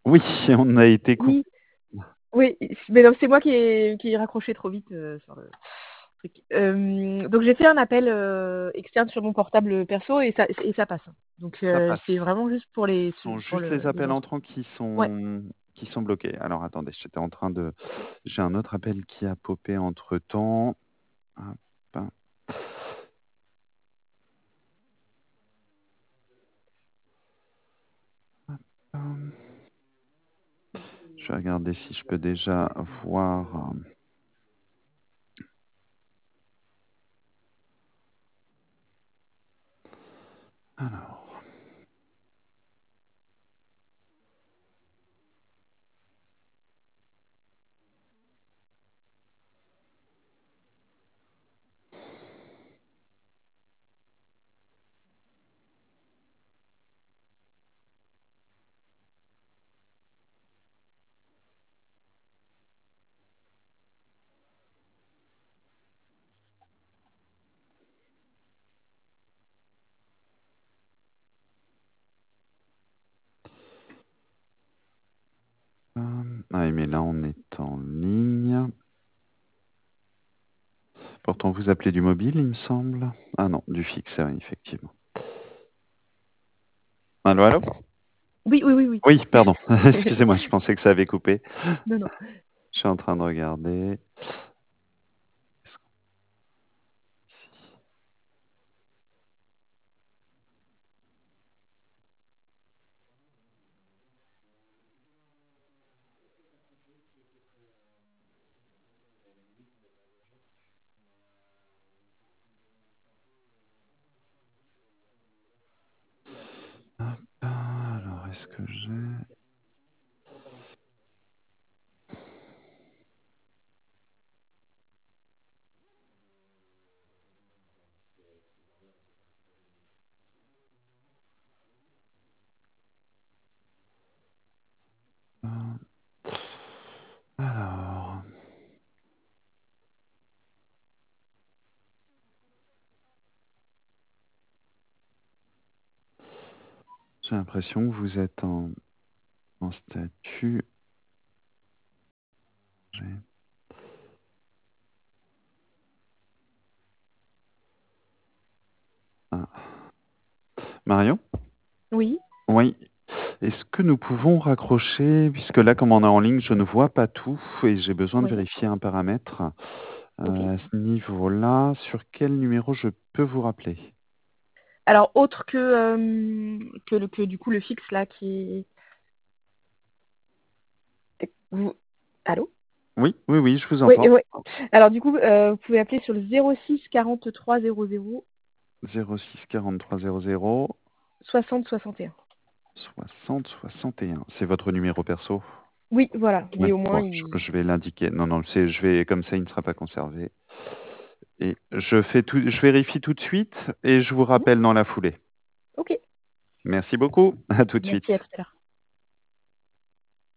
Oui, on a été coupé. Oui, oui, mais non, c'est moi qui ai raccroché trop vite sur le truc. Donc j'ai fait un appel externe sur mon portable perso et ça passe. Donc Ça c'est passe. vraiment juste pour les Ce sont pour juste les appels les entrants Ouais. qui sont bloqués. Alors attendez, j'étais en train de. J'ai un autre appel qui a popé entre-temps. Hop, hop, hop. Je vais regarder si je peux déjà voir. Alors. Ah, mais là, on est en ligne. Pourtant, vous appelez du mobile, il me semble. Ah non, du fixe, oui, effectivement. Allô, allô? Oui, oui, oui, oui. Oui, pardon. Excusez-moi, je pensais que ça avait coupé. Non, non. Je suis en train de regarder. Ici. Hop, alors, est-ce que j'ai... Alors... J'ai l'impression que vous êtes en statut. Ah. Marion? Oui, Oui. Est-ce que nous pouvons raccrocher, puisque là, comme on est en ligne, je ne vois pas tout et j'ai besoin de ouais. vérifier un paramètre Ok. à ce niveau-là. Sur quel numéro je peux vous rappeler? Alors autre que du coup le fixe là qui vous allô? Oui, oui, oui, je vous Oui, entends. oui. Alors du coup vous pouvez appeler sur le 06 43 00 06 43 00 60 61. 60 61. C'est votre numéro perso? Oui, voilà, Oui. mais au moins Bon, il je vais l'indiquer. Non, non, je vais, comme ça, il ne sera pas conservé. Et je vérifie tout de suite et je vous Mhm. rappelle dans la foulée. OK. Merci beaucoup. À tout de Merci, à suite. tout à l'heure.